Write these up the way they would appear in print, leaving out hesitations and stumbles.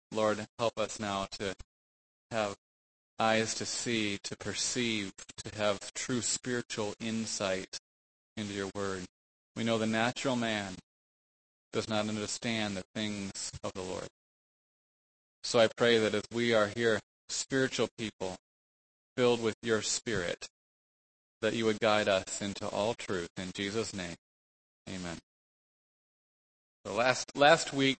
Lord, help us now to have eyes to see, to perceive, to have true spiritual insight into your word. We know the natural man does not understand the things of the Lord. So I pray that as we are here, spiritual people, filled with your Spirit, that you would guide us into all truth. In Jesus' name, amen. So last week,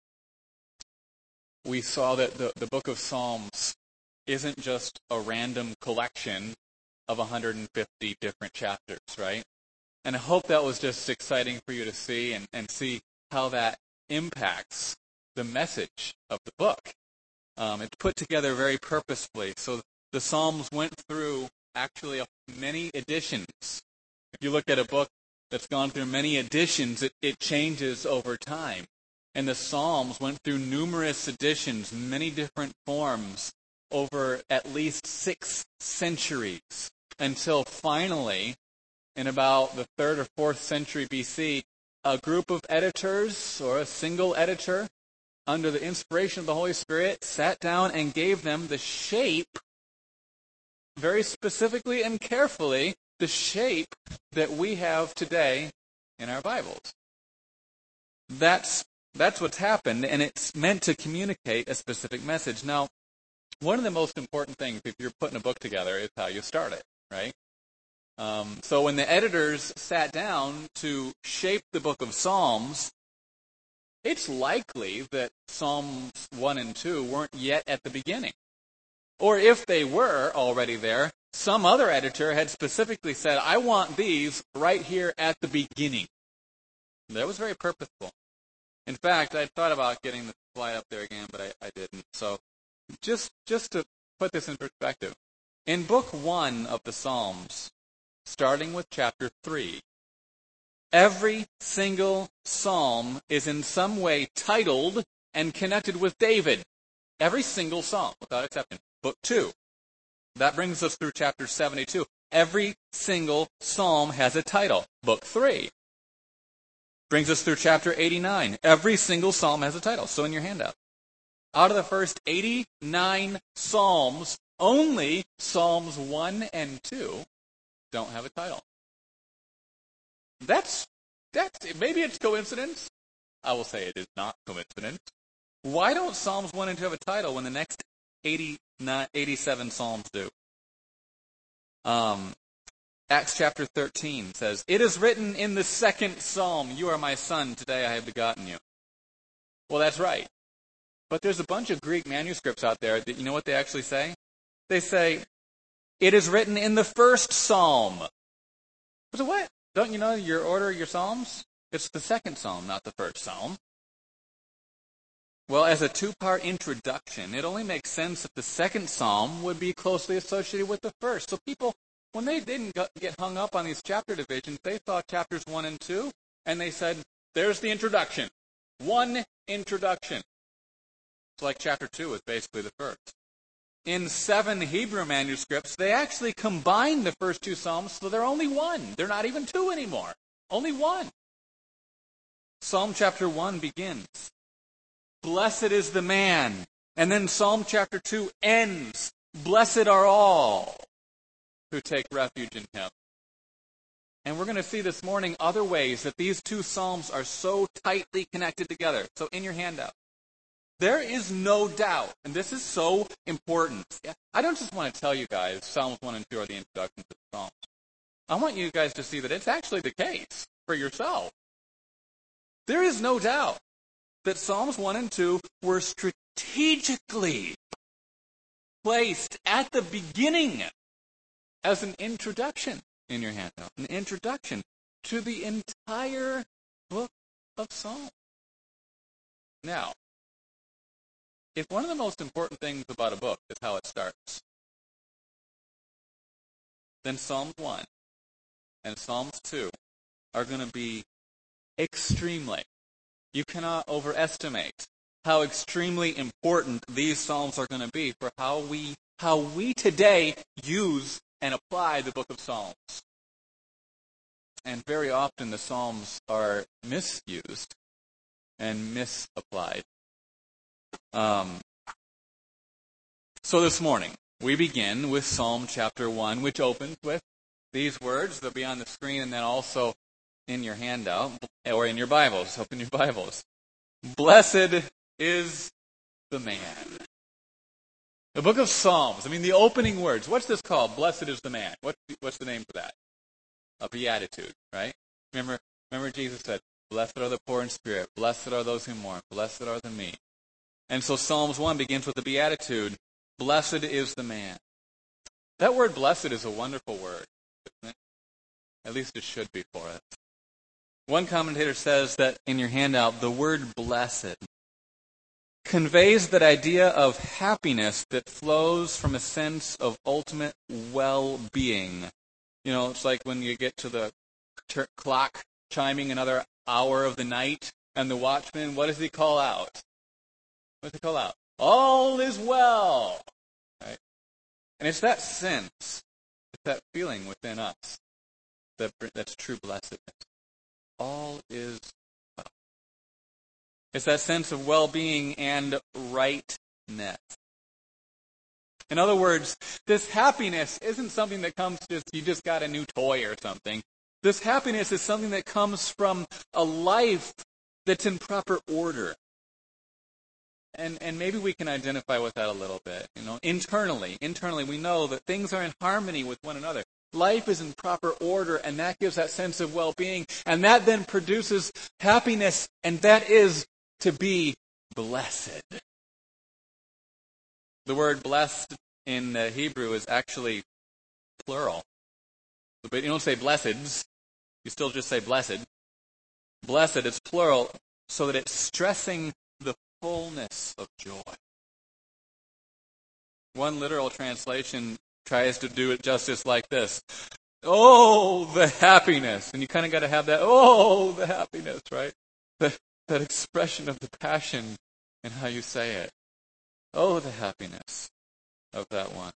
we saw that the book of Psalms isn't just a random collection of 150 different chapters, right? And I hope that was just exciting for you to see and see how that impacts the message of the book. It's put together very purposefully. So the Psalms went through actually many editions. If you look at a book that's gone through many editions, it changes over time. And the Psalms went through numerous editions, many different forms, over at least 6 centuries, until finally, in about the 3rd or 4th century BC, a group of editors, or a single editor, under the inspiration of the Holy Spirit, sat down and gave them the shape, very specifically and carefully, the shape that we have today in our Bibles. That's what's happened, and it's meant to communicate a specific message. Now, one of the most important things if you're putting a book together is how you start it, right? So when the editors sat down to shape the book of Psalms, it's likely that Psalms 1 and 2 weren't yet at the beginning. Or if they were already there, some other editor had specifically said, I want these right here at the beginning. That was very purposeful. In fact, I thought about getting the slide up there again, but I didn't. So just to put this in perspective, in book 1 of the Psalms, starting with chapter 3, every single psalm is in some way titled and connected with David. Every single psalm, without exception. Book 2, that brings us through chapter 72. Every single psalm has a title. Book 3 brings us through chapter 89. Every single psalm has a title. So in your handout, out of the first 89 psalms, only Psalms 1 and 2 don't have a title. That's maybe it's coincidence. I will say it is not coincidence. Why don't Psalms 1 and 2 have a title when the next 87 psalms do? Acts chapter 13 says, It is written in the 2nd psalm, You are my son, today I have begotten you. Well, that's right. But there's a bunch of Greek manuscripts out there that, you know what they actually say? They say, It is written in the 1st psalm. So what? Don't you know your order of your psalms? It's the 2nd psalm, not the 1st psalm. Well, as a 2-part introduction, it only makes sense if the 2nd psalm would be closely associated with the 1st. So people, when they didn't get hung up on these chapter divisions, they saw chapters 1 and 2, and they said, there's the introduction. One introduction. It's like chapter 2 is basically the 1st. In 7 Hebrew manuscripts, they actually combine the first 2 psalms, so they're only 1. They're not even 2 anymore. Only 1. Psalm chapter 1 begins, Blessed is the man. And then Psalm chapter 2 ends, Blessed are all who take refuge in him. And we're going to see this morning other ways that these 2 psalms are so tightly connected together. So in your handout, there is no doubt, and this is so important. I don't just want to tell you guys Psalms 1 and 2 are the introduction to the Psalms. I want you guys to see that it's actually the case for yourself. There is no doubt that Psalms 1 and 2 were strategically placed at the beginning as an introduction in your handout, an introduction to the entire book of Psalms. Now, if one of the most important things about a book is how it starts, then Psalms 1 and Psalms 2 are going to be extremely, you cannot overestimate how extremely important these Psalms are going to be for how we today use and apply the book of Psalms. And very often the Psalms are misused and misapplied. So this morning, we begin with Psalm chapter 1, which opens with these words. They'll be on the screen and then also in your handout, or in your Bibles. Open your Bibles. Blessed is the man. The book of Psalms, the opening words. What's this called? Blessed is the man. What's the name for that? A beatitude, right? Remember Jesus said, blessed are the poor in spirit, blessed are those who mourn, blessed are the meek. And so Psalms 1 begins with the beatitude, blessed is the man. That word blessed is a wonderful word, isn't it? At least it should be for us. One commentator says that in your handout, the word blessed conveys that idea of happiness that flows from a sense of ultimate well-being. It's like when you get to the clock chiming another hour of the night, and the watchman, what does he call out? What does he call out? All is well. Right? And it's that sense, it's that feeling within us that's true blessedness. All is well. It's that sense of well-being and rightness. In other words, this happiness isn't something that comes you just got a new toy or something. This happiness is something that comes from a life that's in proper order. And maybe we can identify with that a little bit. Internally we know that things are in harmony with one another. Life is in proper order, and that gives that sense of well-being. And that then produces happiness, and that is to be blessed. The word blessed in Hebrew is actually plural. But you don't say blesseds. You still just say blessed. Blessed, it's plural, so that it's stressing the fullness of joy. One literal translation tries to do it justice like this. Oh, the happiness. And you kind of got to have that, oh, the happiness, right? That expression of the passion in how you say it. Oh, the happiness of that one.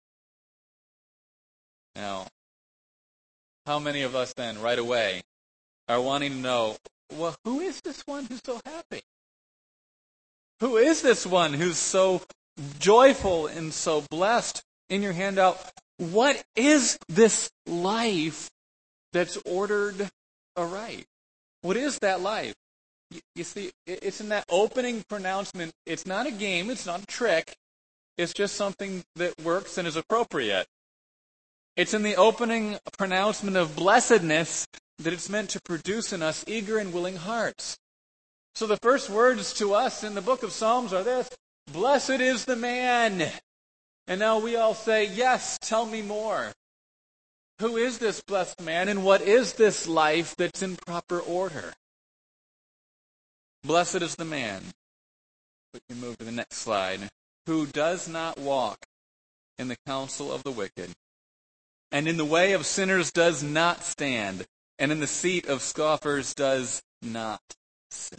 Now, how many of us then, right away, are wanting to know, well, who is this one who's so happy? Who is this one who's so joyful and so blessed? In your handout, what is this life that's ordered aright? What is that life? You see, it's in that opening pronouncement. It's not a game. It's not a trick. It's just something that works and is appropriate. It's in the opening pronouncement of blessedness that it's meant to produce in us eager and willing hearts. So the first words to us in the book of Psalms are this: blessed is the man. And now we all say, yes, tell me more. Who is this blessed man, and what is this life that's in proper order? Blessed is the man. We can move to the next slide. Who does not walk in the counsel of the wicked, and in the way of sinners does not stand, and in the seat of scoffers does not sit.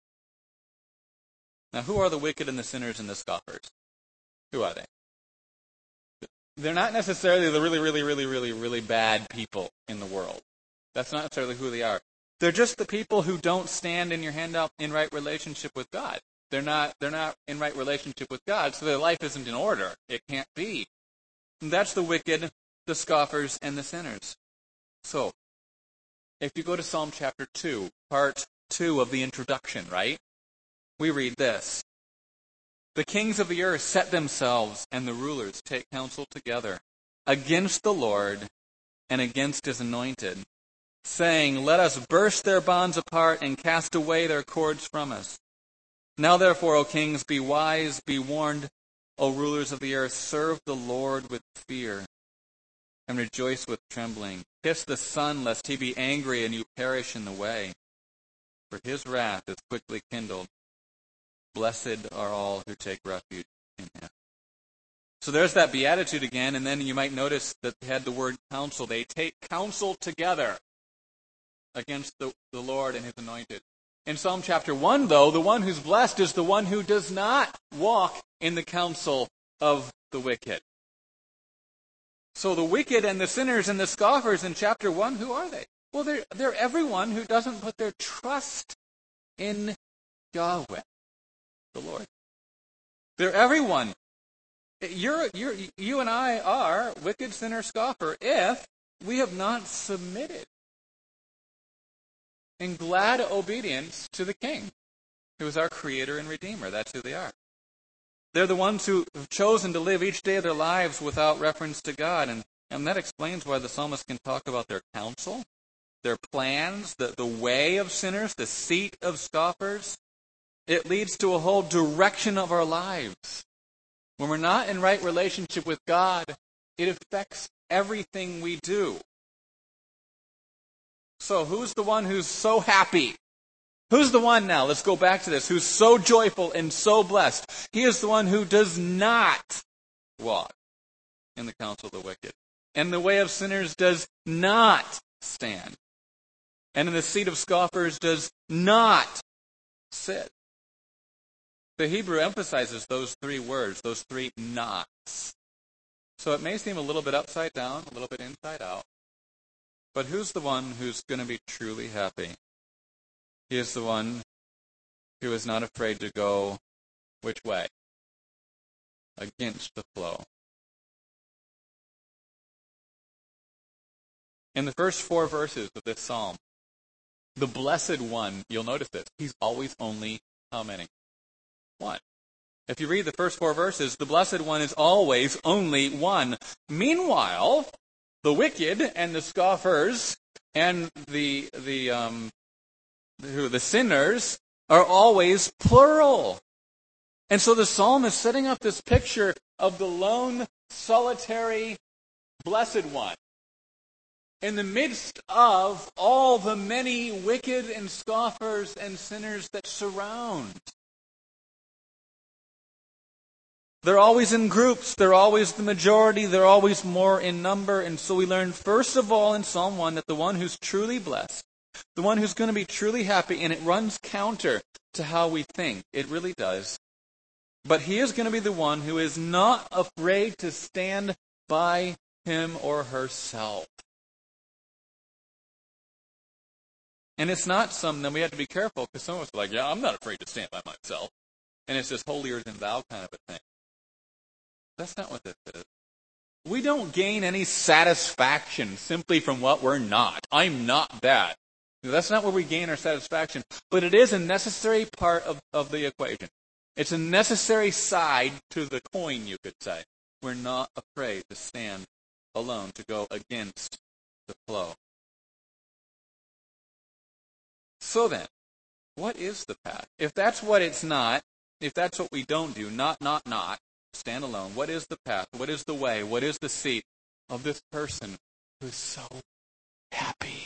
Now, who are the wicked and the sinners and the scoffers? Who are they? They're not necessarily the really bad people in the world. That's not necessarily who they are. They're just the people who don't stand in your handout in right relationship with God. They're not in right relationship with God, so their life isn't in order. It can't be. And that's the wicked, the scoffers, and the sinners. So, if you go to Psalm chapter 2, part 2 of the introduction, right? We read this. The kings of the earth set themselves, and the rulers take counsel together against the Lord and against his anointed, saying, let us burst their bonds apart and cast away their cords from us. Now therefore, O kings, be wise, be warned, O rulers of the earth, serve the Lord with fear and rejoice with trembling. Kiss the Son, lest he be angry and you perish in the way, for his wrath is quickly kindled. Blessed are all who take refuge in him. So there's that beatitude again, and then you might notice that they had the word counsel. They take counsel together against the Lord and his anointed. In Psalm chapter 1, though, the one who's blessed is the one who does not walk in the counsel of the wicked. So the wicked and the sinners and the scoffers in chapter 1, who are they? Well, they're everyone who doesn't put their trust in Yahweh, the Lord. They're everyone You and I are wicked sinner scoffer if we have not submitted in glad obedience to the King, who is our Creator and Redeemer. That's who they are. They're the ones who have chosen to live each day of their lives without reference to God. And that explains why the psalmist can talk about their counsel, their plans, the way of sinners, the seat of scoffers. It leads to a whole direction of our lives. When we're not in right relationship with God, it affects everything we do. So who's the one who's so happy? Who's the one now, let's go back to this, who's so joyful and so blessed? He is the one who does not walk in the counsel of the wicked, and the way of sinners does not stand, and in the seat of scoffers does not sit. The Hebrew emphasizes those three words, those three nots. So it may seem a little bit upside down, a little bit inside out, but who's the one who's going to be truly happy? He is the one who is not afraid to go which way? Against the flow. In the first 4 verses of this psalm, the blessed one, you'll notice this, he's always only how many? 1. If you read the first 4 verses, the blessed one is always only 1. Meanwhile, the wicked and the scoffers and the sinners are always plural. And so the psalm is setting up this picture of the lone, solitary, blessed one in the midst of all the many wicked and scoffers and sinners that surround. They're always in groups. They're always the majority. They're always more in number. And so we learn, first of all, in Psalm 1, that the one who's truly blessed, the one who's going to be truly happy, and it runs counter to how we think. It really does. But he is going to be the one who is not afraid to stand by him or herself. And it's not something that we have to be careful, because some of us are like, yeah, I'm not afraid to stand by myself. And it's this holier than thou kind of a thing. That's not what this is. We don't gain any satisfaction simply from what we're not. I'm not that. That's not where we gain our satisfaction. But it is a necessary part of the equation. It's a necessary side to the coin, you could say. We're not afraid to stand alone, to go against the flow. So then, what is the path? If that's what it's not, if that's what we don't do, not, stand alone, what is the path? What is the way? What is the seat of this person who's so happy?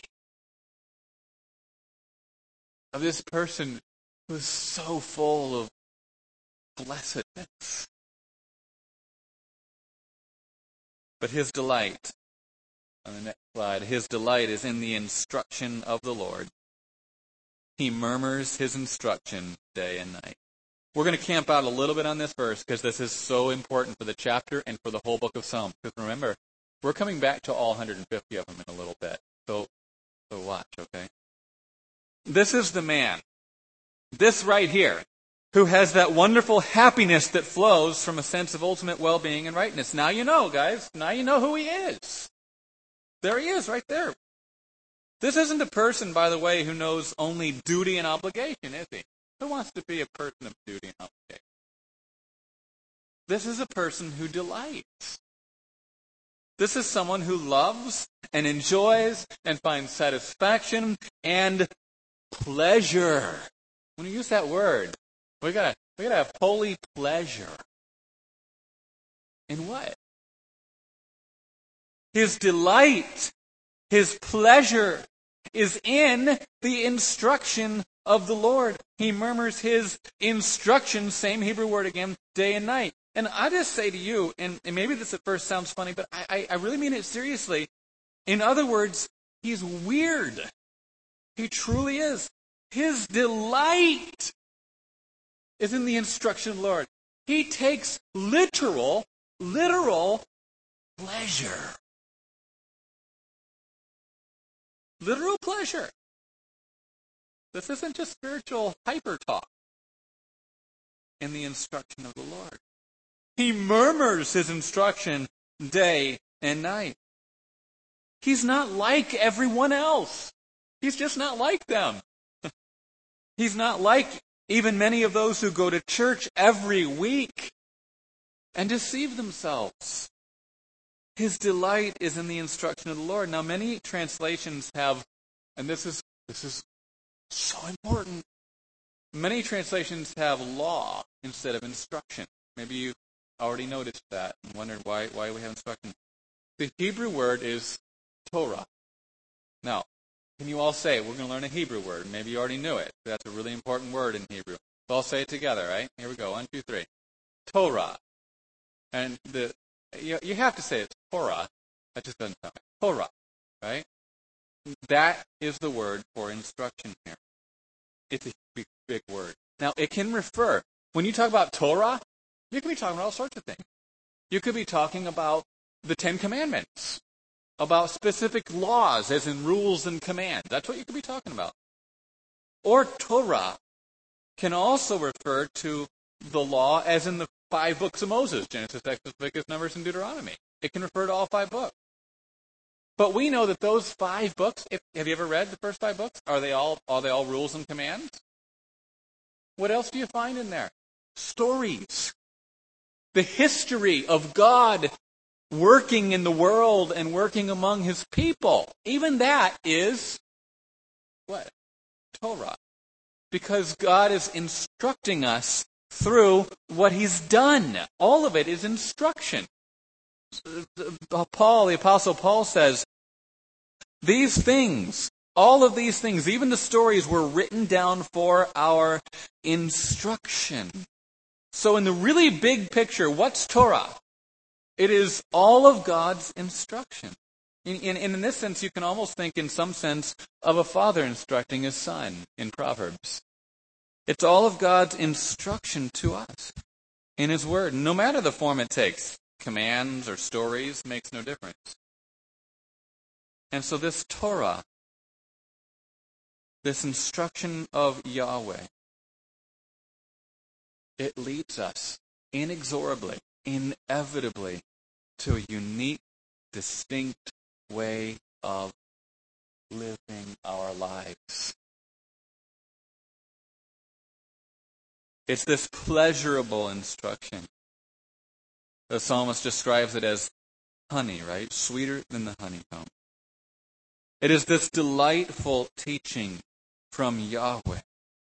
Of this person who's so full of blessedness. But his delight, on the next slide, his delight is in the instruction of the Lord. He murmurs his instruction day and night. We're going to camp out a little bit on this verse because this is so important for the chapter and for the whole book of Psalms. Because remember, we're coming back to all 150 of them in a little bit. So watch, okay? This is the man, this right here, who has that wonderful happiness that flows from a sense of ultimate well-being and rightness. Now you know, guys. Now you know who he is. There he is, right there. This isn't a person, by the way, who knows only duty and obligation, is he? Who wants to be a person of duty and obligation? This is a person who delights. This is someone who loves and enjoys and finds satisfaction and pleasure. When you use that word, we gotta have holy pleasure. In what? His delight, his pleasure is in the instruction of the Lord. He murmurs his instruction, same Hebrew word again, day and night. And I just say to you, and maybe this at first sounds funny, but I really mean it seriously. In other words, he's weird. He truly is. His delight is in the instruction of the Lord. He takes literal pleasure. Literal pleasure. This isn't just spiritual hyper talk in the instruction of the Lord. He murmurs his instruction day and night. He's not like everyone else. He's just not like them. He's not like even many of those who go to church every week and deceive themselves. His delight is in the instruction of the Lord. Now, many translations have, and this is so important, many translations have law instead of instruction. Maybe you already noticed that and wondered why we have instruction. The Hebrew word is Torah. Now, can you all say, we're going to learn a Hebrew word. Maybe you already knew it. That's a really important word in Hebrew. So I'll say it together, right? Here we go. 1, 2, 3. Torah. And you have to say it's Torah. That just doesn't sound right. Torah, right? That is the word for instruction here. It's a big word. Now, it can refer, when you talk about Torah, you can be talking about all sorts of things. You could be talking about the 10 Commandments, about specific laws, as in rules and commands. That's what you could be talking about. Or Torah can also refer to the law as in the 5 books of Moses, Genesis, Exodus, Leviticus, Numbers, and Deuteronomy. It can refer to all 5 books. But we know that those 5 books, have you ever read the first 5 books? Are they all rules and commands? What else do you find in there? Stories. The history of God working in the world and working among His people. Even that is, what? Torah. Because God is instructing us through what He's done. All of it is instruction. Paul, the Apostle Paul says, these things, all of these things, even the stories were written down for our instruction. So in the really big picture, what's Torah? It is all of God's instruction. In this sense, you can almost think in some sense of a father instructing his son in Proverbs. It's all of God's instruction to us in His Word, no matter the form it takes. Commands or stories makes no difference. And so this Torah, this instruction of Yahweh, it leads us inexorably, inevitably, to a unique, distinct way of living our lives. It's this pleasurable instruction. The psalmist describes it as honey, right? Sweeter than the honeycomb. It is this delightful teaching from Yahweh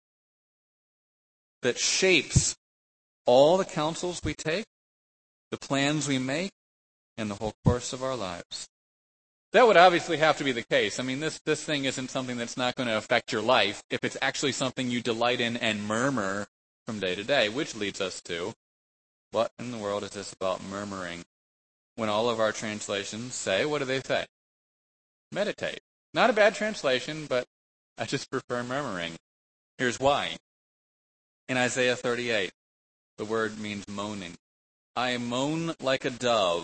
that shapes all the counsels we take, the plans we make, and the whole course of our lives. That would obviously have to be the case. I mean, this thing isn't something that's not going to affect your life if it's actually something you delight in and murmur from day to day, which leads us to, what in the world is this about murmuring? When all of our translations say, what do they say? Meditate. Not a bad translation, but I just prefer murmuring. Here's why. In Isaiah 38, the word means moaning. I moan like a dove.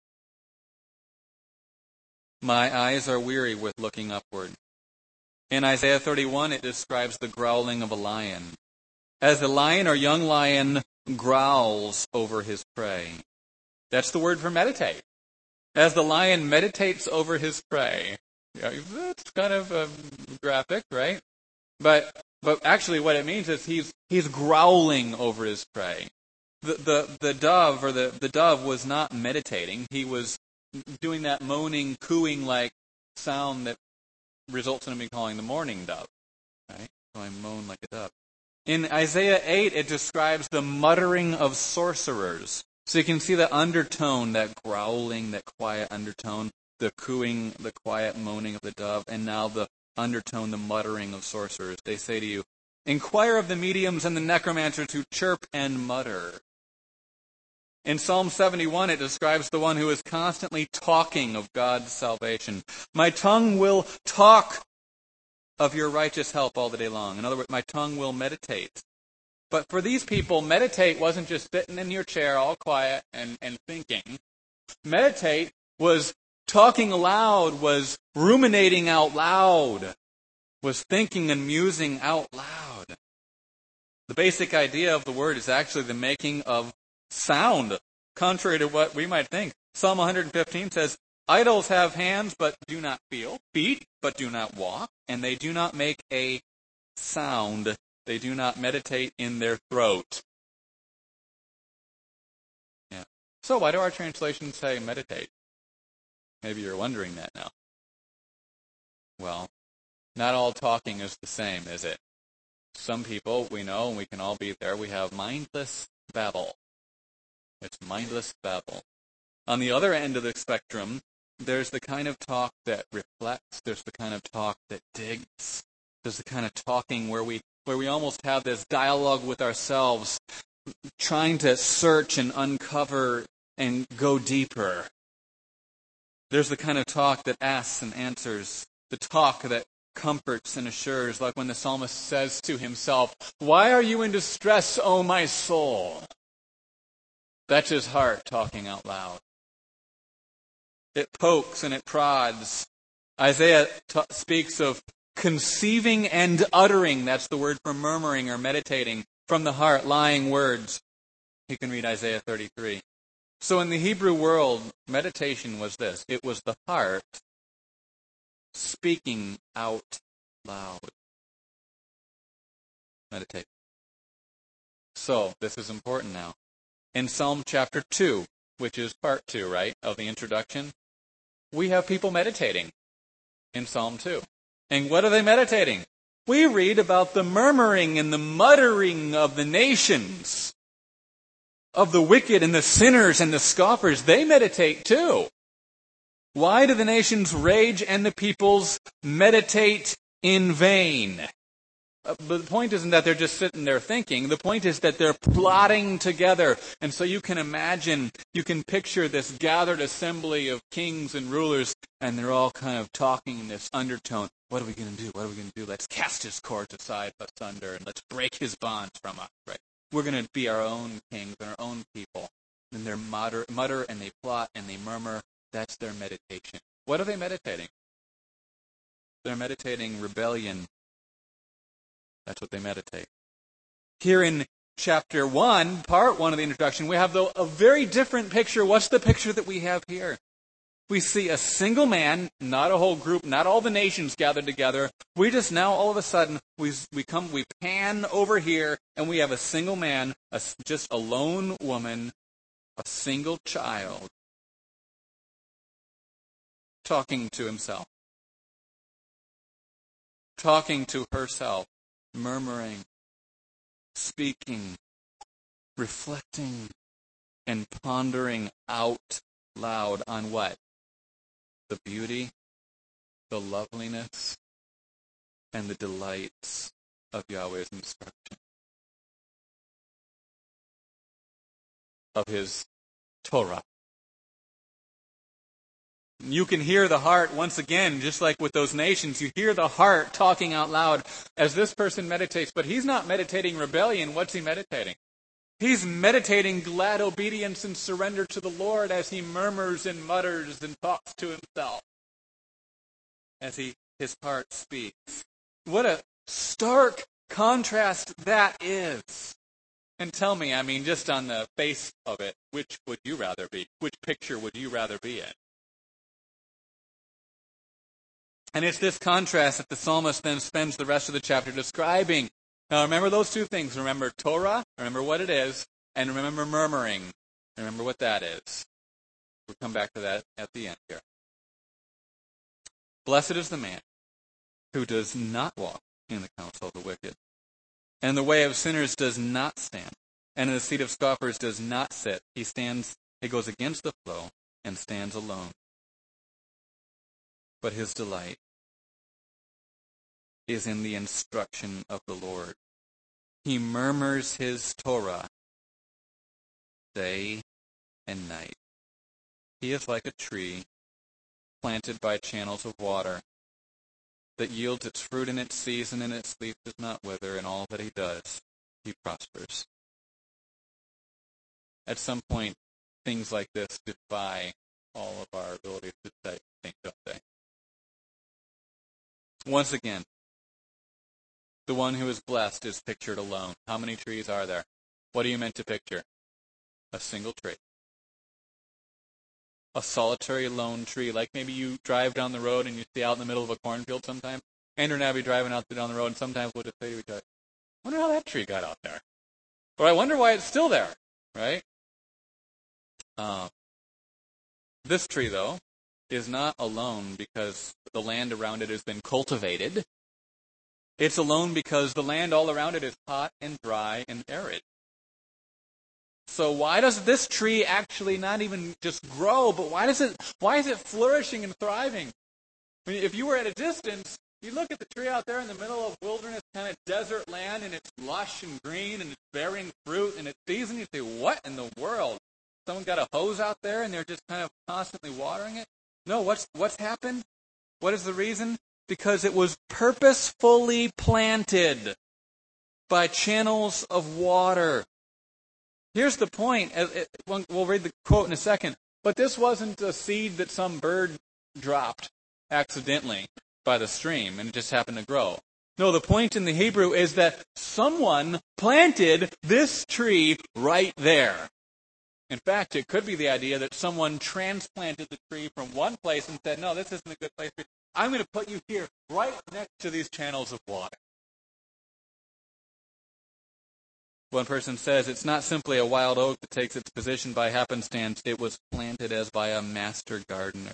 My eyes are weary with looking upward. In Isaiah 31, it describes the growling of a lion. As the lion or young lion growls over his prey. That's the word for meditate. As the lion meditates over his prey. Yeah, that's kind of graphic, right? But actually what it means is he's growling over his prey. The dove or the dove was not meditating. He was doing that moaning, cooing like sound that results in him calling the mourning dove. Right? So I moan like a dove. In Isaiah 8, it describes the muttering of sorcerers. So you can see the undertone, that growling, that quiet undertone, the cooing, the quiet moaning of the dove, and now the undertone, the muttering of sorcerers. They say to you, inquire of the mediums and the necromancers who chirp and mutter. In Psalm 71, it describes the one who is constantly talking of God's salvation. My tongue will talk of your righteous help all the day long. In other words, my tongue will meditate. But for these people, meditate wasn't just sitting in your chair all quiet and thinking. Meditate was talking aloud, was ruminating out loud, was thinking and musing out loud. The basic idea of the word is actually the making of sound, contrary to what we might think. Psalm 115 says, idols have hands but do not feel, feet but do not walk, and they do not make a sound. They do not meditate in their throat. Yeah. So why do our translations say meditate? Maybe you're wondering that now. Well, not all talking is the same, is it? Some people, we know, and we can all be there, we have mindless babble. It's mindless babble. On the other end of the spectrum, there's the kind of talk that reflects. There's the kind of talk that digs. There's the kind of talking where we almost have this dialogue with ourselves, trying to search and uncover and go deeper. There's the kind of talk that asks and answers, the talk that comforts and assures, like when the psalmist says to himself, "Why are you in distress, O my soul?" That's his heart talking out loud. It pokes and it prods. Isaiah speaks of conceiving and uttering. That's the word for murmuring or meditating from the heart, lying words. You can read Isaiah 33. So in the Hebrew world, meditation was this. It was the heart speaking out loud. Meditate. So, this is important now. In Psalm chapter 2, which is part 2, right, of the introduction, we have people meditating in Psalm 2. And what are they meditating? We read about the murmuring and the muttering of the nations, of the wicked and the sinners and the scoffers. They meditate too. Why do the nations rage and the peoples meditate in vain? But the point isn't that they're just sitting there thinking. The point is that they're plotting together. And so you can imagine, you can picture this gathered assembly of kings and rulers, and they're all kind of talking in this undertone. What are we going to do? What are we going to do? Let's cast his cords aside asunder, and let's break his bonds from us. Right? We're going to be our own kings and our own people. And they mutter and they plot and they murmur. That's their meditation. What are they meditating? They're meditating rebellion. That's what they meditate. Here in chapter 1, part 1 of the introduction, we have a very different picture. What's the picture that we have here? We see a single man, not a whole group, not all the nations gathered together. We just now, all of a sudden, we pan over here, and we have a single man, just a lone woman, a single child, talking to himself, talking to herself, murmuring, speaking, reflecting, and pondering out loud on what? The beauty, the loveliness, and the delights of Yahweh's instruction, of His Torah. You can hear the heart once again, just like with those nations. You hear the heart talking out loud as this person meditates. But he's not meditating rebellion. What's he meditating? He's meditating glad obedience and surrender to the Lord as he murmurs and mutters and talks to himself. As his heart speaks. What a stark contrast that is. And tell me, just on the face of it, which would you rather be? Which picture would you rather be in? And it's this contrast that the psalmist then spends the rest of the chapter describing. Now remember those two things. Remember Torah, remember what it is, and remember murmuring. Remember what that is. We'll come back to that at the end here. Blessed is the man who does not walk in the counsel of the wicked, and the way of sinners does not stand, and in the seat of scoffers does not sit. He goes against the flow and stands alone. But his delight is in the instruction of the Lord. He murmurs his Torah day and night. He is like a tree planted by channels of water that yields its fruit in its season, and its leaf does not wither. In all that he does, he prospers. At some point, things like this defy all of our abilities to think, don't they? Once again, the one who is blessed is pictured alone. How many trees are there? What are you meant to picture? A single tree. a solitary lone tree. Like maybe you drive down the road and you see out in the middle of a cornfield sometime. Andrew and I be driving out down the road, and sometimes we'll just say to each other, I wonder how that tree got out there. Or I wonder why it's still there, right? This tree, though, is not alone because the land around it has been cultivated. It's alone because the land all around it is hot and dry and arid. So why does this tree actually not even just grow, but why is it flourishing and thriving? I mean, if you were at a distance, you look at the tree out there in the middle of wilderness, kind of desert land, and it's lush and green, and it's bearing fruit, and it's season. You say, what in the world? Someone got a hose out there, and they're just kind of constantly watering it? No, what's happened? What is the reason? Because it was purposefully planted by channels of water. Here's the point. We'll read the quote in a second. But this wasn't a seed that some bird dropped accidentally by the stream and it just happened to grow. No, the point in the Hebrew is that someone planted this tree right there. In fact, it could be the idea that someone transplanted the tree from one place and said, no, this isn't a good place for you. I'm going to put you here right next to these channels of water. One person says it's not simply a wild oak that takes its position by happenstance. It was planted as by a master gardener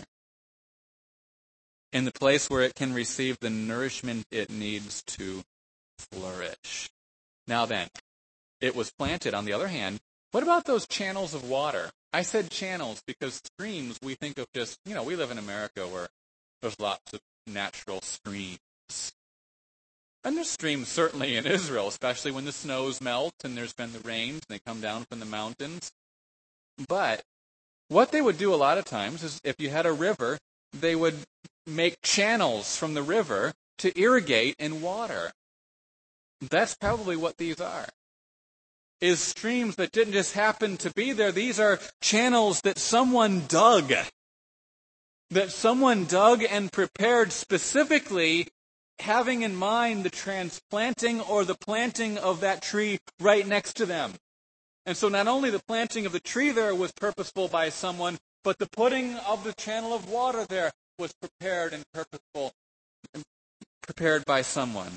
in the place where it can receive the nourishment it needs to flourish. Now then, it was planted, on the other hand. What about those channels of water? I said channels because streams, we think of just, we live in America where there's lots of natural streams. And there's streams certainly in Israel, especially when the snows melt and there's been the rains and they come down from the mountains. But what they would do a lot of times is if you had a river, they would make channels from the river to irrigate and water. That's probably what these are. Is streams that didn't just happen to be there. These are channels that someone dug. That someone dug and prepared specifically having in mind the transplanting or the planting of that tree right next to them. And so not only the planting of the tree there was purposeful by someone, but the putting of the channel of water there was prepared and purposeful and prepared by someone.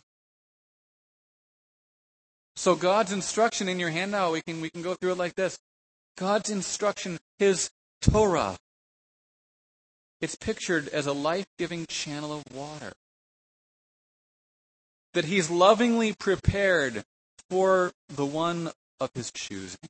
So God's instruction in your handout, we can go through it like this. God's instruction, His Torah, it's pictured as a life-giving channel of water that He's lovingly prepared for the one of His choosing.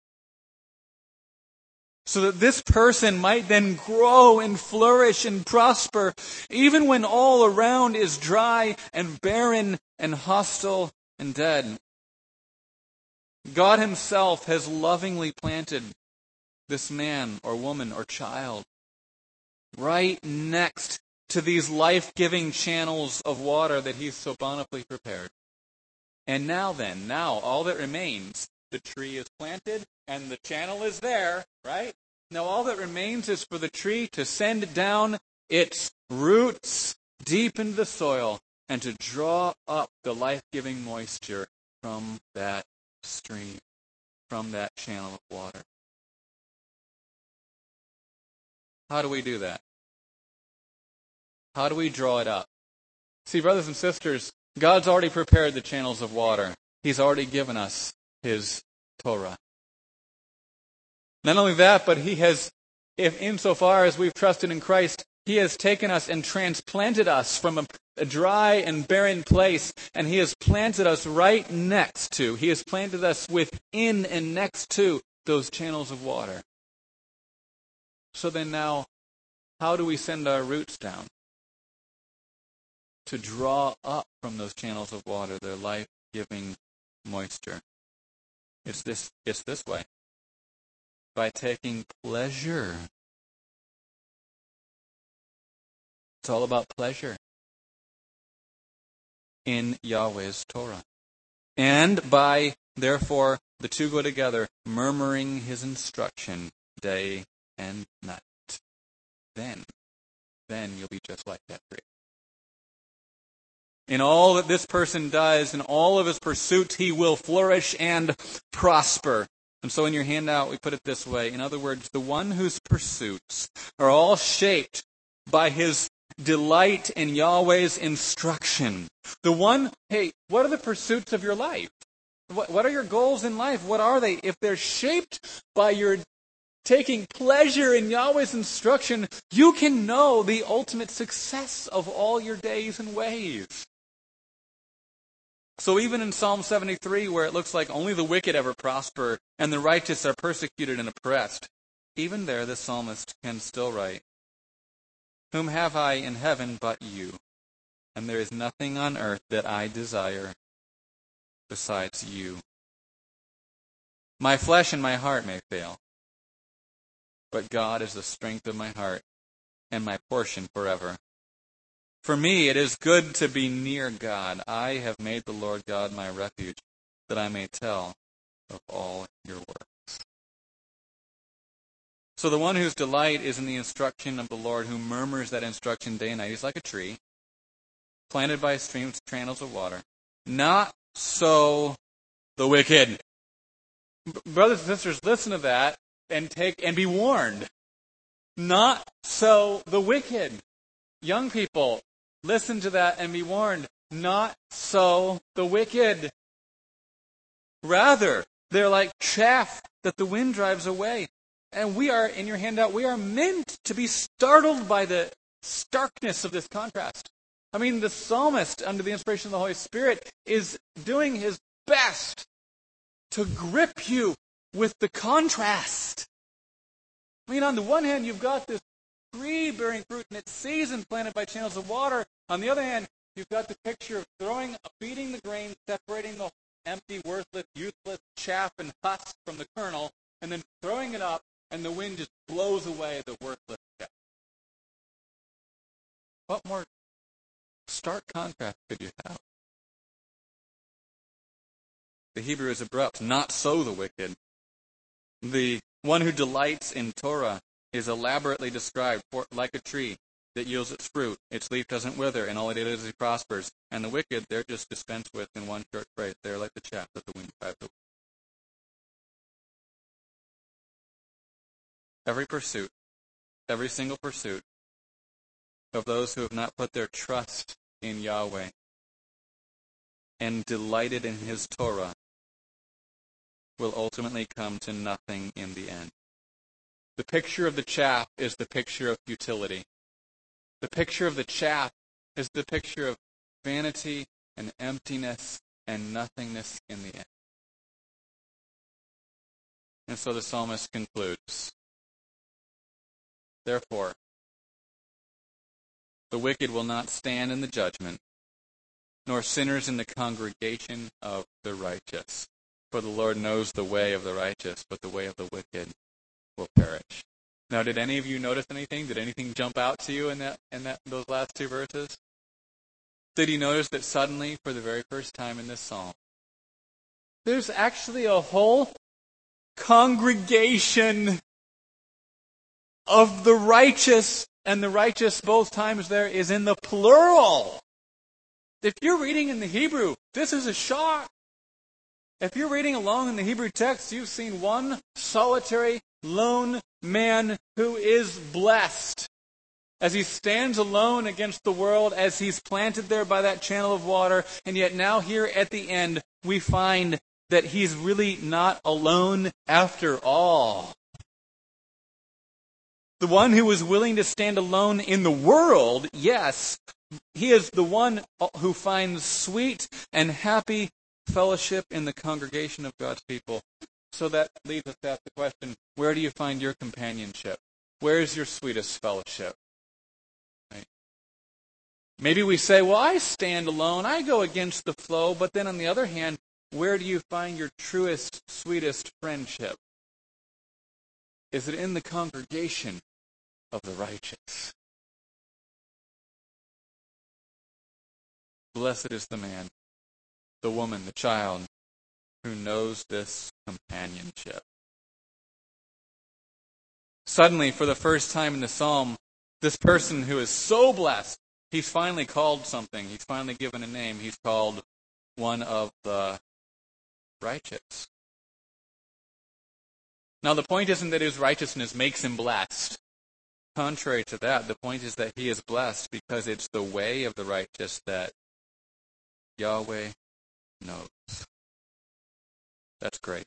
So that this person might then grow and flourish and prosper, even when all around is dry and barren and hostile and dead. God Himself has lovingly planted this man or woman or child right next to these life-giving channels of water that He's so bountifully prepared. And now all that remains, the tree is planted and the channel is there, right? Now all that remains is for the tree to send down its roots deep into the soil and to draw up the life-giving moisture from that stream, from that channel of water. How do we do that? How do we draw it up? See, brothers and sisters, God's already prepared the channels of water. He's already given us His Torah. Not only that, but He has, if insofar as we've trusted in Christ, He has taken us and transplanted us from a dry and barren place, and He has planted us right next to, He has planted us within and next to those channels of water. So then now, how do we send our roots down? To draw up from those channels of water their life-giving moisture. It's this way. By taking pleasure. It's all about pleasure in Yahweh's Torah. And by, therefore, the two go together, murmuring His instruction day and night. Then you'll be just like that tree. In all that this person does, in all of his pursuits, he will flourish and prosper. And so in your handout, we put it this way. In other words, the one whose pursuits are all shaped by his delight in Yahweh's instruction. The one, hey, what are the pursuits of your life? What are your goals in life? What are they? If they're shaped by your taking pleasure in Yahweh's instruction, you can know the ultimate success of all your days and ways. So even in Psalm 73, where it looks like only the wicked ever prosper and the righteous are persecuted and oppressed, even there the psalmist can still write, "Whom have I in heaven but you? And there is nothing on earth that I desire besides you. My flesh and my heart may fail, but God is the strength of my heart and my portion forever. For me, it is good to be near God. I have made the Lord God my refuge, that I may tell of all your works." So the one whose delight is in the instruction of the Lord, who murmurs that instruction day and night, he's like a tree planted by streams, channels of water. Not so the wicked. Brothers and sisters, listen to that and be warned. Not so the wicked. Young people, listen to that and be warned. Not so the wicked. Rather, they're like chaff that the wind drives away. And we are, in your handout, we are meant to be startled by the starkness of this contrast. I mean, the psalmist, under the inspiration of the Holy Spirit, is doing his best to grip you with the contrast. I mean, on the one hand, you've got this tree bearing fruit in its season, planted by channels of water. On the other hand, you've got the picture of beating the grain, separating the empty, worthless, useless chaff and husk from the kernel, and then throwing it up, and the wind just blows away the worthless chaff. What more stark contrast could you have? The Hebrew is abrupt. Not so the wicked. The one who delights in Torah is elaborately described like a tree that yields its fruit. Its leaf doesn't wither, and all it is he prospers. And the wicked, they're just dispensed with in one short phrase. They're like the chaff that the wind drives away. Every pursuit, every single pursuit of those who have not put their trust in Yahweh and delighted in His Torah will ultimately come to nothing in the end. The picture of the chaff is the picture of futility. The picture of the chaff is the picture of vanity and emptiness and nothingness in the end. And so the psalmist concludes, "Therefore, the wicked will not stand in the judgment, nor sinners in the congregation of the righteous. For the Lord knows the way of the righteous, but the way of the wicked will perish." Now, did any of you notice anything? Did anything jump out to you in those last two verses? Did you notice that suddenly, for the very first time in this psalm, there's actually a whole congregation of the righteous, and the righteous both times there is in the plural. If you're reading in the Hebrew, this is a shock. If you're reading along in the Hebrew text, you've seen one solitary, lone man who is blessed as he stands alone against the world, as he's planted there by that channel of water, and yet now here at the end, we find that he's really not alone after all. The one who is willing to stand alone in the world, yes, he is the one who finds sweet and happy fellowship in the congregation of God's people. So that leads us to ask the question, where do you find your companionship? Where is your sweetest fellowship? Right? Maybe we say, well, I stand alone, I go against the flow, but then on the other hand, where do you find your truest, sweetest friendship? Is it in the congregation of the righteous? Blessed is the man, the woman, the child, who knows this companionship. Suddenly, for the first time in the psalm, this person who is so blessed, he's finally called something. He's finally given a name. He's called one of the righteous. Now, the point isn't that his righteousness makes him blessed. Contrary to that, the point is that he is blessed because it's the way of the righteous that Yahweh knows. That's grace.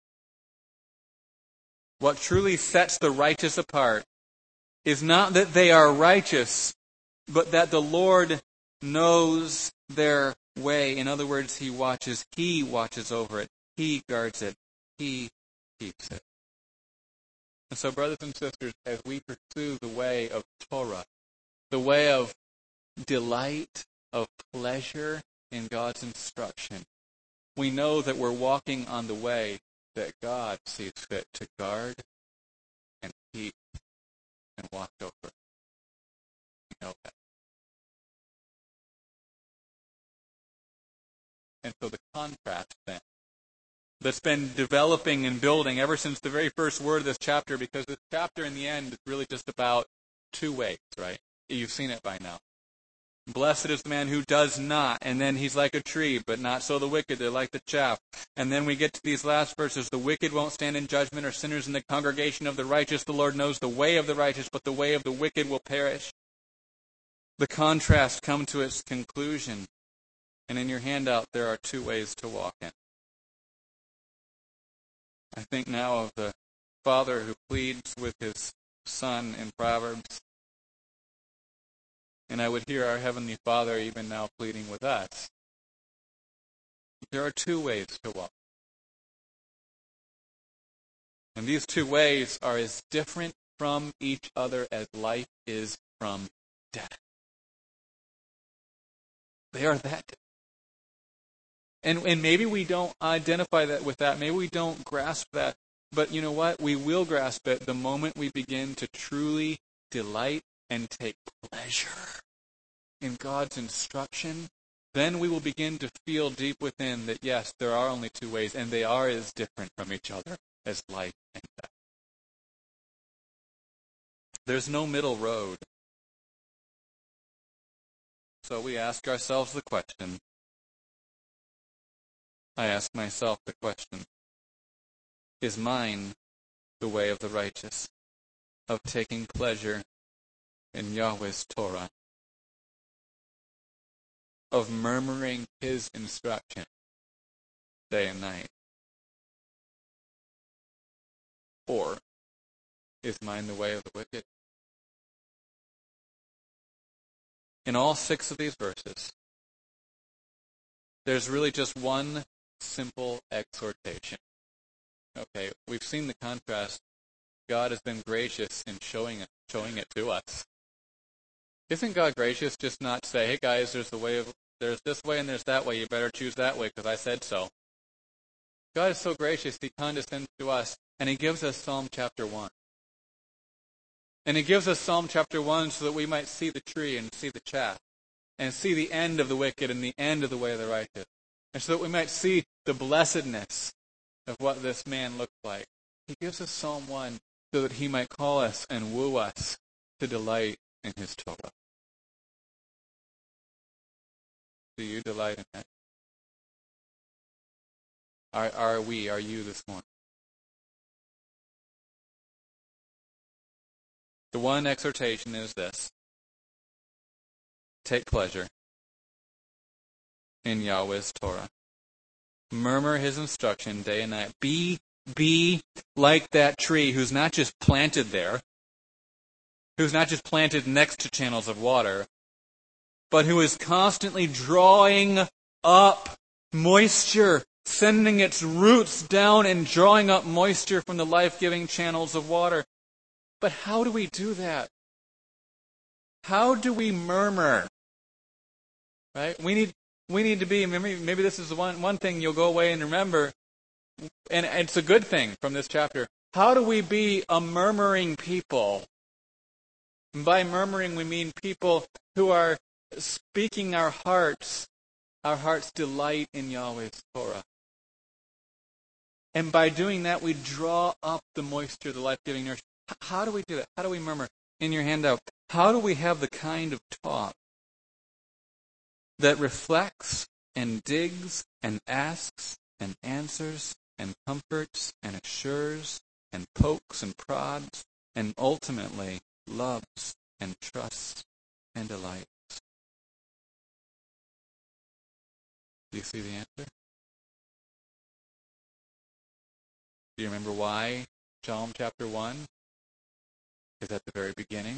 What truly sets the righteous apart is not that they are righteous, but that the Lord knows their way. In other words, He watches over it. He guards it. He keeps it. And so, brothers and sisters, as we pursue the way of Torah, the way of delight, of pleasure in God's instruction, we know that we're walking on the way that God sees fit to guard and keep and watch over. We know that. And so the contrast then that's been developing and building ever since the very first word of this chapter, because this chapter in the end is really just about two ways, right? You've seen it by now. Blessed is the man who does not, and then he's like a tree, but not so the wicked, they're like the chaff. And then we get to these last verses, the wicked won't stand in judgment, or sinners in the congregation of the righteous. The Lord knows the way of the righteous, but the way of the wicked will perish. The contrast come to its conclusion, and in your handout there are two ways to walk in. I think now of the father who pleads with his son in Proverbs. And I would hear our Heavenly Father even now pleading with us. There are two ways to walk. And these two ways are as different from each other as life is from death. They are that different. And maybe we don't identify that with that. Maybe we don't grasp that. But you know what? We will grasp it the moment we begin to truly delight and take pleasure in God's instruction. Then we will begin to feel deep within that, yes, there are only two ways, and they are as different from each other as life and death. There's no middle road. So we ask ourselves the question. I ask myself the question, is mine the way of the righteous, of taking pleasure in Yahweh's Torah, of murmuring His instruction day and night? Or is mine the way of the wicked? In all 6 of these verses, there's really just one simple exhortation. Okay, we've seen the contrast. God has been gracious in showing it to us. Isn't God gracious just not to say, hey guys, there's this way and there's that way, you better choose that way because I said so. God is so gracious, He condescends to us, and He gives us Psalm chapter 1. And He gives us Psalm chapter 1 so that we might see the tree and see the chaff, and see the end of the wicked and the end of the way of the righteous. And so that we might see the blessedness of what this man looked like. He gives us Psalm 1 so that He might call us and woo us to delight in His Torah. Do you delight in that? Are you this morning? The one exhortation is this. Take pleasure in Yahweh's Torah. Murmur His instruction day and night. Be like that tree who's not just planted there, who's not just planted next to channels of water, but who is constantly drawing up moisture, sending its roots down and drawing up moisture from the life-giving channels of water. But how do we do that? How do we murmur? Right? We need to be, maybe this is the one thing you'll go away and remember, and it's a good thing from this chapter. How do we be a murmuring people? And by murmuring, we mean people who are speaking our hearts delight in Yahweh's Torah. And by doing that, we draw up the moisture, the life-giving nourishment. How do we do that? How do we murmur? In your handout, how do we have the kind of talk that reflects and digs and asks and answers and comforts and assures and pokes and prods and ultimately loves and trusts and delights. Do you see the answer? Do you remember why Psalm chapter 1 is at the very beginning?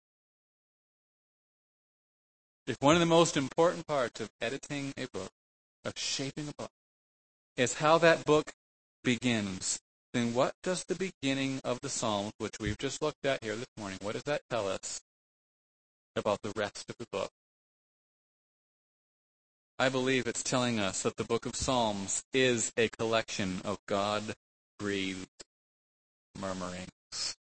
If one of the most important parts of editing a book, of shaping a book, is how that book begins, then what does the beginning of the Psalms, which we've just looked at here this morning, what does that tell us about the rest of the book? I believe it's telling us that the book of Psalms is a collection of God-breathed murmurings.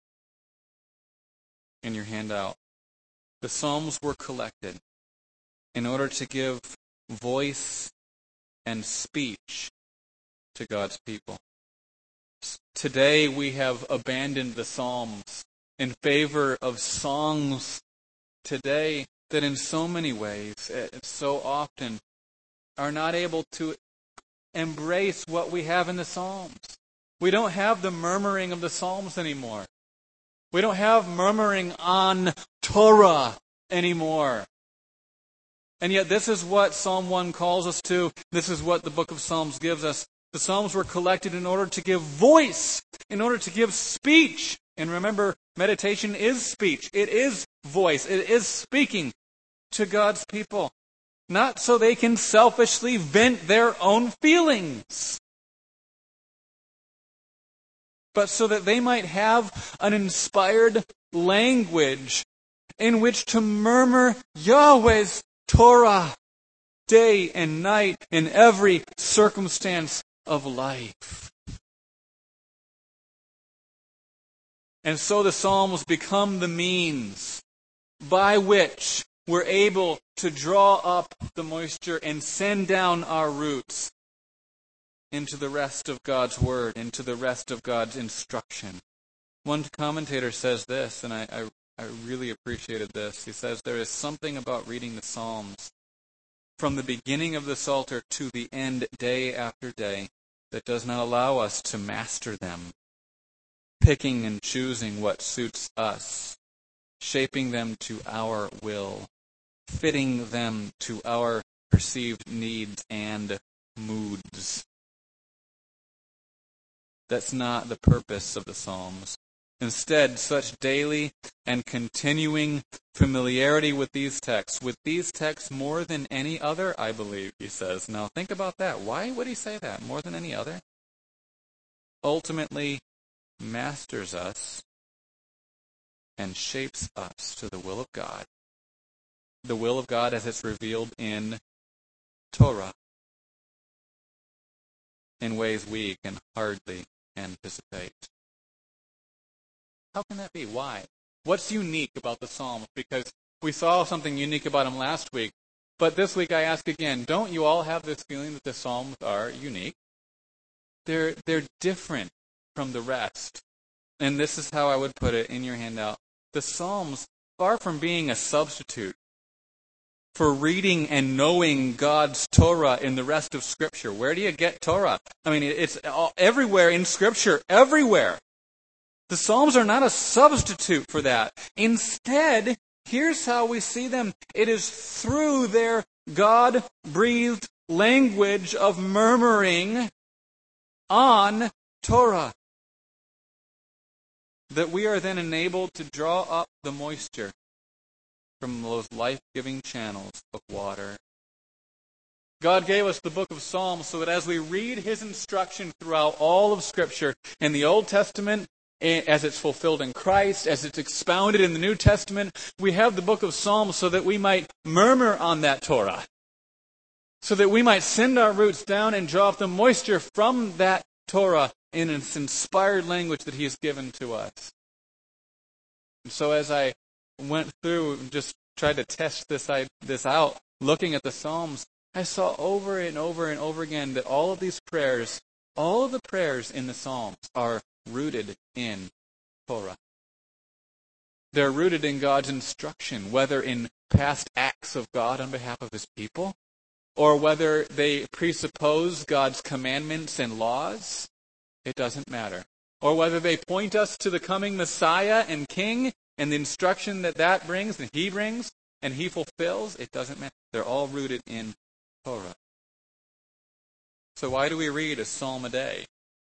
In your handout, the Psalms were collected in order to give voice and speech to God's people. Today we have abandoned the Psalms in favor of songs today that in so many ways, so often, are not able to embrace what we have in the Psalms. We don't have the murmuring of the Psalms anymore. We don't have murmuring on Torah anymore. And yet this is what Psalm 1 calls us to. This is what the book of Psalms gives us. The Psalms were collected in order to give voice, in order to give speech. And remember, meditation is speech. It is voice. It is speaking to God's people. Not so they can selfishly vent their own feelings, but so that they might have an inspired language in which to murmur Yahweh's Torah day and night in every circumstance of life. And so the Psalms become the means by which we're able to draw up the moisture and send down our roots into the rest of God's Word, into the rest of God's instruction. One commentator says this, and I really appreciated this. He says, there is something about reading the Psalms from the beginning of the Psalter to the end, day after day, that does not allow us to master them, picking and choosing what suits us, shaping them to our will, fitting them to our perceived needs and moods. That's not the purpose of the Psalms. Instead, such daily and continuing familiarity with these texts more than any other, I believe, he says. Now think about that. Why would he say that? More than any other? Ultimately masters us and shapes us to the will of God. The will of God as it's revealed in Torah in ways we can hardly anticipate. How can that be? Why? What's unique about the Psalms? Because we saw something unique about them last week, but this week I ask again, don't you all have this feeling that the Psalms are unique? They're different from the rest. And this is how I would put it in your handout. The Psalms, far from being a substitute for reading and knowing God's Torah in the rest of Scripture. Where do you get Torah? I mean, it's everywhere in Scripture, everywhere. The Psalms are not a substitute for that. Instead, here's how we see them. It is through their God-breathed language of murmuring on Torah that we are then enabled to draw up the moisture from those life-giving channels of water. God gave us the book of Psalms so that as we read His instruction throughout all of Scripture, in the Old Testament, as it's fulfilled in Christ, as it's expounded in the New Testament, we have the book of Psalms so that we might murmur on that Torah, so that we might send our roots down and draw up the moisture from that Torah in its inspired language that He has given to us. And so as I went through and just tried to test this out, looking at the Psalms, I saw over and over and over again that all of these prayers, all of the prayers in the Psalms are rooted in Torah. They're rooted in God's instruction, whether in past acts of God on behalf of His people, or whether they presuppose God's commandments and laws. It doesn't matter. or whether they point us to the coming Messiah and King and the instruction that brings and he brings and he fulfills, it doesn't matter. They're all rooted in Torah. So why do we read a psalm a day?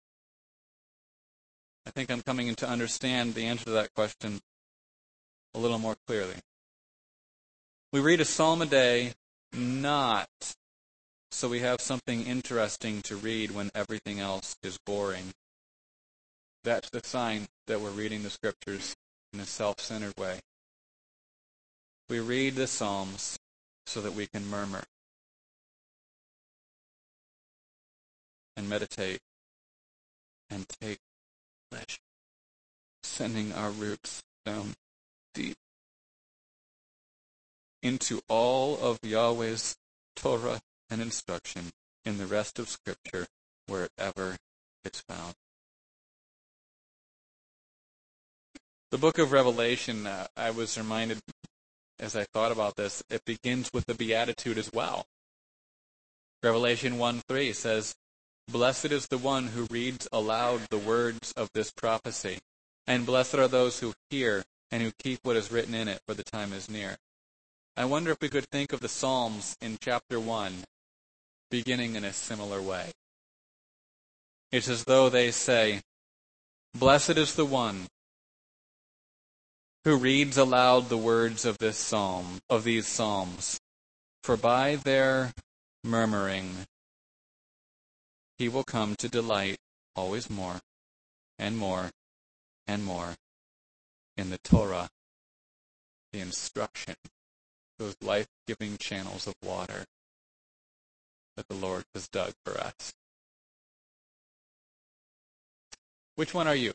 I think I'm coming to understand the answer to that question a little more clearly. We read a psalm a day not so we have something interesting to read when everything else is boring. That's the sign that we're reading the Scriptures in a self-centered way. We read the Psalms so that we can murmur and meditate and take pleasure, sending our roots down deep into all of Yahweh's Torah and instruction in the rest of Scripture wherever it's found. The book of Revelation, I was reminded as I thought about this, it begins with the Beatitude as well. Revelation 1:3 says, "Blessed is the one who reads aloud the words of this prophecy, and blessed are those who hear and who keep what is written in it, for the time is near." I wonder if we could think of the Psalms in chapter 1 beginning in a similar way. It's as though they say, "Blessed is the one who reads aloud the words of this psalm, of these psalms, for by their murmuring he will come to delight always more and more and more in the Torah, the instruction, those life-giving channels of water that the Lord has dug for us." Which one are you?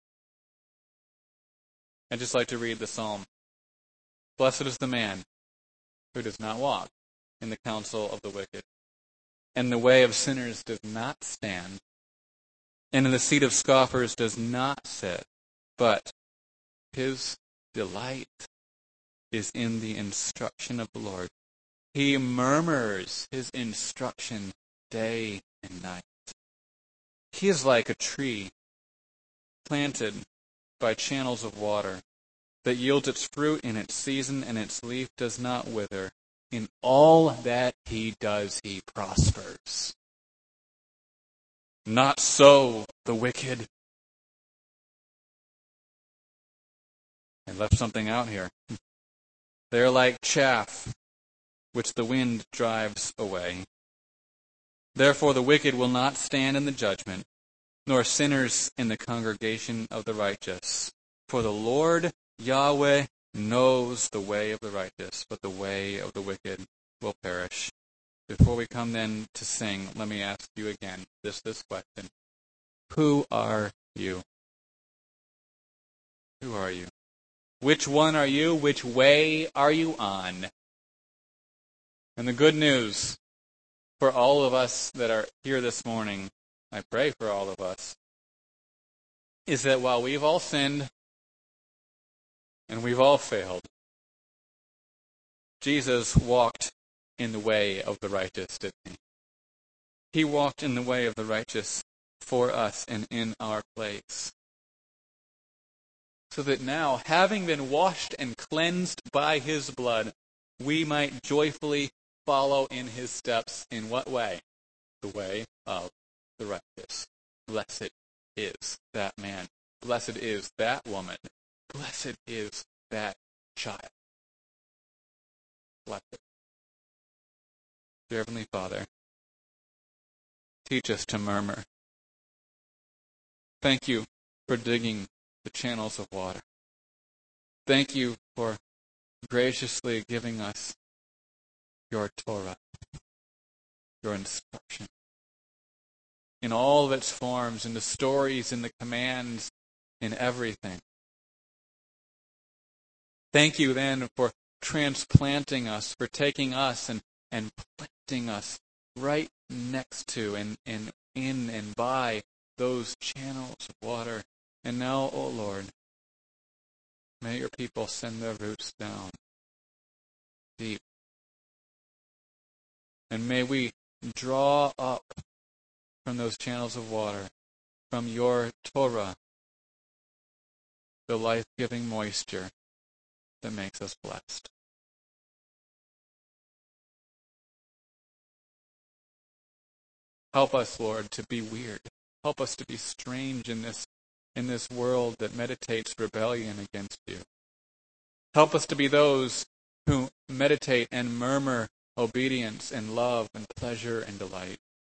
I'd just like to read the psalm. "Blessed is the man who does not walk in the counsel of the wicked, and the way of sinners does not stand, and in the seat of scoffers does not sit, but his delight is in the instruction of the Lord. He murmurs his instruction day and night. He is like a tree planted by channels of water that yields its fruit in its season, and its leaf does not wither. In all that he does, he prospers. Not so the wicked." I left something out here. "They are like chaff which the wind drives away. Therefore the wicked will not stand in the judgment, nor sinners in the congregation of the righteous. For the Lord Yahweh knows the way of the righteous, but the way of the wicked will perish." Before we come then to sing, let me ask you again this question. Who are you? Who are you? Which one are you? Which way are you on? And the good news for all of us that are here this morning, I pray for all of us, is that while we've all sinned and we've all failed, Jesus walked in the way of the righteous, didn't he? He walked in the way of the righteous for us and in our place. So that now, having been washed and cleansed by his blood, we might joyfully follow in his steps. In what way? The way of the righteous. Blessed is that man. Blessed is that woman. Blessed is that child. Blessed. Dear Heavenly Father, teach us to murmur. Thank you for digging the channels of water. Thank you for graciously giving us your Torah, your instruction, in all of its forms, in the stories, in the commands, in everything. Thank you then for transplanting us, for taking us and planting us right next to and in and by those channels of water. And now, O Lord, may your people send their roots down deep. And may we draw up from those channels of water from your Torah, the life-giving moisture that makes us blessed. Help us, Lord, to be weird. Help us to be strange in this world that meditates rebellion against you. Help us to be those who meditate and murmur obedience and love and pleasure and delight.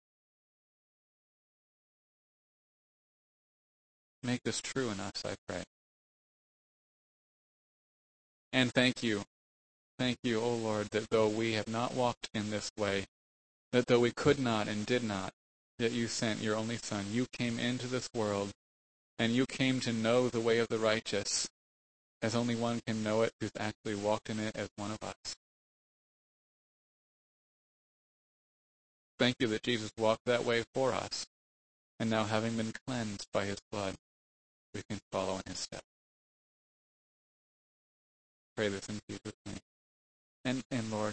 Make this true in us, I pray. And thank you, O Lord, that though we have not walked in this way, that though we could not and did not, yet you sent your only Son. You came into this world, and you came to know the way of the righteous, as only one can know it who's actually walked in it as one of us. Thank you that Jesus walked that way for us, and now having been cleansed by his blood, we can follow in his steps. Pray this in Jesus' name. And Lord,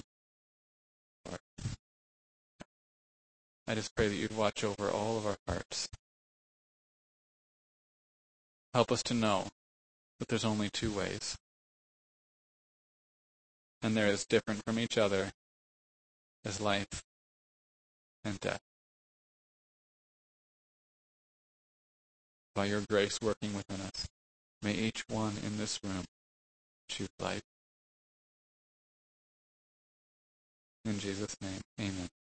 I just pray that you'd watch over all of our hearts. Help us to know that there's only two ways, and they're as different from each other as life and death. By your grace working within us, may each one in this room choose life. In Jesus' name, amen.